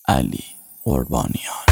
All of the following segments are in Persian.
علی قربانیان.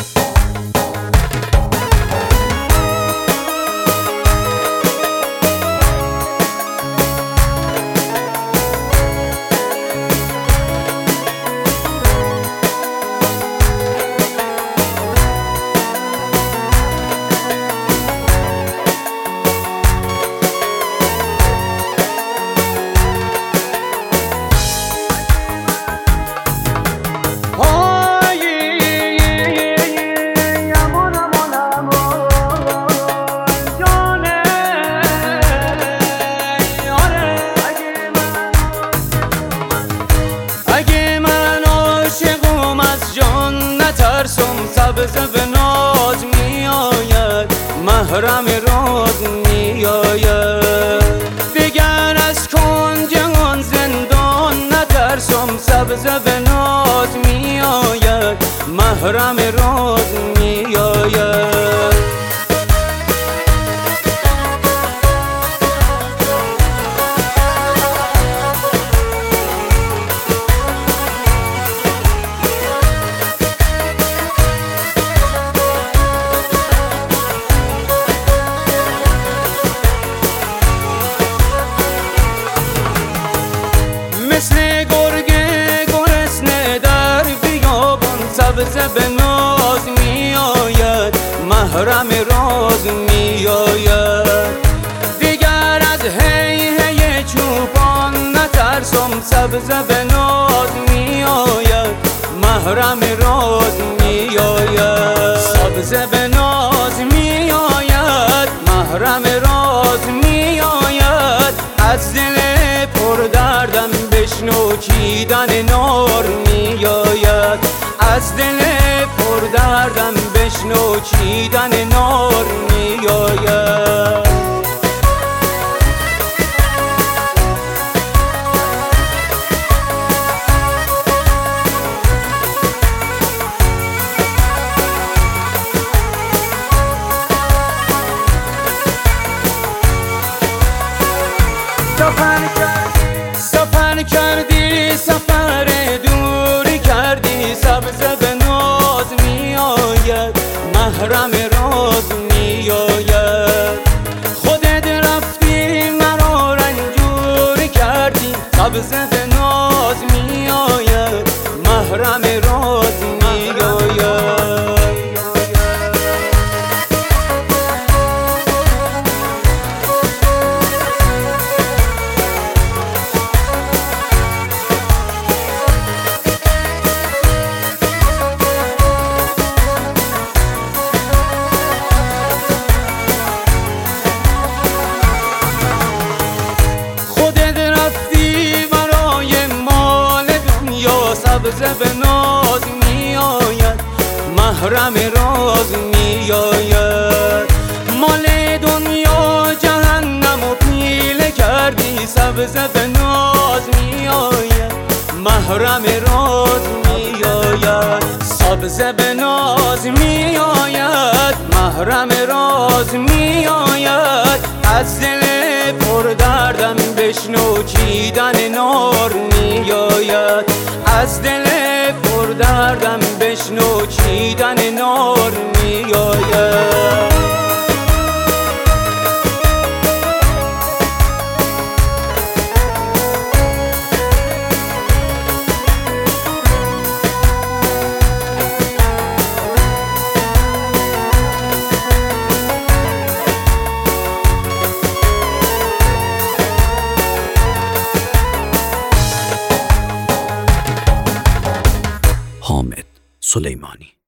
سبز به ناز می آید، محرم راز می آید. دیگر از کنج آن زندان نترسم، سبز به ناز می آید، محرم راز می آید. مثل گرگ گرسنه در بیابان، سبز به ناز می آید، محرم راز می آید. دیگر از هی چوپان نترسم، سبز به ناز می آید، محرم راز می آید. سبز به ناز می آید، محرم راز می آید. از دل پر دردم بشنو چیدن نار می آید، از دل پر دردم بشنو چیدن نار می آید. سفر کردی، سفر دوری کردی، سبز به ناز می آید، محرم راز می آید. خودت رفتی مرا رنجور کردی، سبز به ناز می آید، محرم راز می آید. سبز به ناز می آید، محرم راز می آید. مال دنیا جهنم و پیله کردی، سبز به ناز می آید، محرم راز می آید. سبز به ناز می آید، محرم راز می آید. از دل پر دردم بشنو چیدن نار می آید، از دل پر دردم بشنو چیدن نار می آید. حامد سلیمانی.